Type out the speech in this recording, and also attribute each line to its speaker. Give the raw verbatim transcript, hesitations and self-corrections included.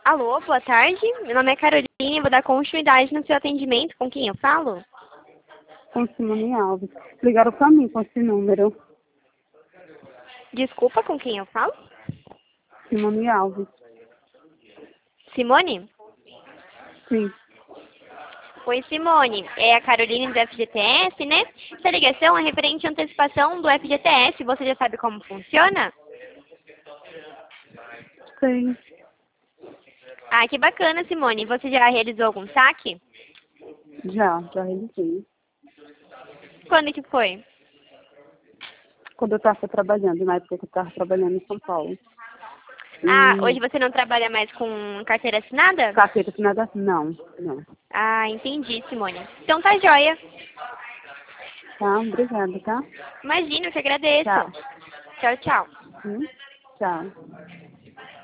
Speaker 1: Alô, boa tarde. Meu nome é Carolina e vou dar continuidade no seu atendimento. Com quem eu falo?
Speaker 2: Com Simone Alves. Ligaram pra mim com esse número.
Speaker 1: Desculpa, com quem eu falo?
Speaker 2: Simone Alves.
Speaker 1: Simone?
Speaker 2: Sim.
Speaker 1: Oi, Simone. É a Carolina do F G T S, né? Essa ligação é referente à antecipação do F G T S. Você já sabe como funciona?
Speaker 2: Sim.
Speaker 1: Ah, que bacana, Simone. Você já realizou algum saque?
Speaker 2: Já, já realizei.
Speaker 1: Quando que foi?
Speaker 2: Quando eu estava trabalhando, na época que eu estava trabalhando em São Paulo.
Speaker 1: Ah,
Speaker 2: E
Speaker 1: hoje você não trabalha mais com carteira assinada?
Speaker 2: carteira de nada? Não, não.
Speaker 1: Ah, entendi, Simone. Então tá joia.
Speaker 2: Tá, obrigada, tá?
Speaker 1: Imagina, eu que agradeço.
Speaker 2: Tchau.
Speaker 1: Tchau, tchau.
Speaker 2: Hum? Tchau.